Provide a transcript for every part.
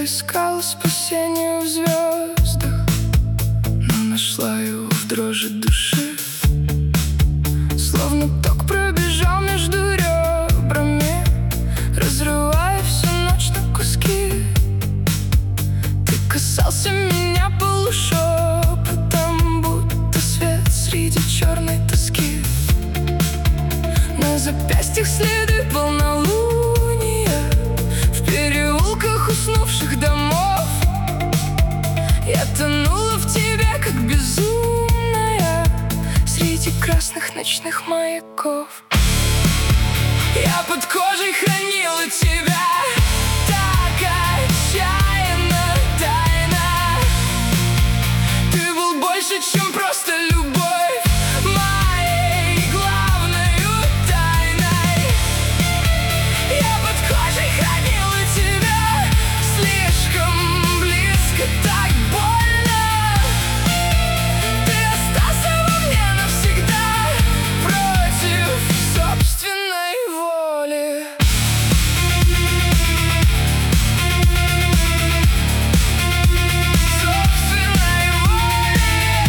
искала спасение в звездах, но нашла его в дрожи души. Словно ток пробежал между ребрами, разрывая всю ночь на куски. Ты касался меня полушепотом, будто свет среди черной тоски. На запястьях следы полнолуния, в переулках уснувших домов. Я тонула в тебе, как безумная, среди красных ночных маяков. Я под кожей хранила тебя, так отчаянно, тайно. Ты был больше, чем просто любовь, моей главною тайной. Я под кожей хранила тебя, слишком близко, так больно. Ты остался во мне навсегда, против собственной воли. Собственной воли.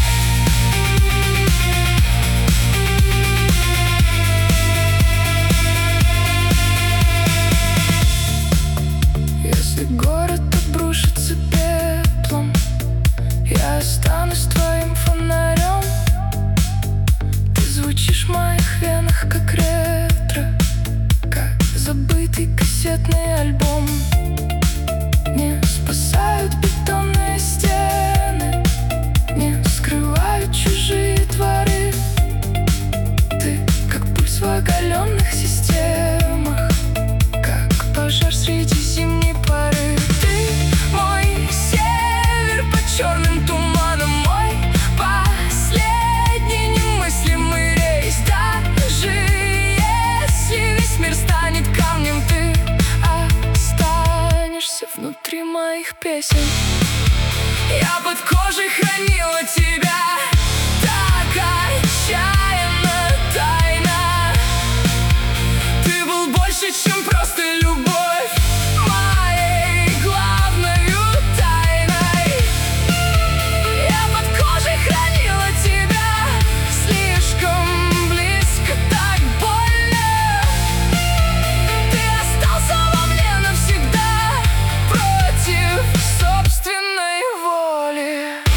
Если город обрушится пеплом, я останусь твоим фонарем. Ты звучишь в моих венах, как ретро, как забытый кассетный альбом. Не спасают бетонные стены, не скрывают чужие дворы. Ты как пульс в оголенных системах, как пожар среди зимней поры. Ты мой север под черным туманом, мой последний немыслимый рейс. Даже если весь мир станет камнем, ты останешься внутри моих песен. Я под кожей хранила тебя, так отчаянно, тайно. Ты был больше, чем просто любовь, моей главною тайной. Я под кожей хранила тебя, слишком близко, так больно. Ты остался во мне навсегда, против собственной воли.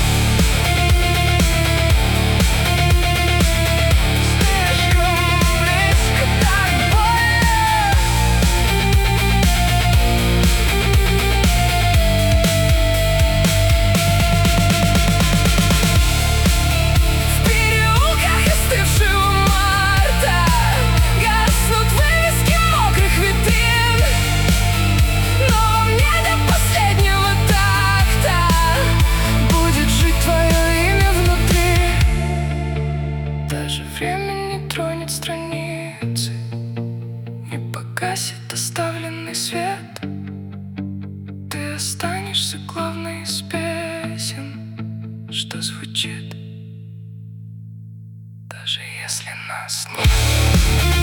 Слишком близко, так больно. В переулках остывшего марта гаснут вывески мокрых витрин, но во мне до последнего такта будет жить твое имя внутри. Даже время не тронет страницы, не погасит оставленный свет. Ты останешься главной из песен, что звучит, даже если нас нет.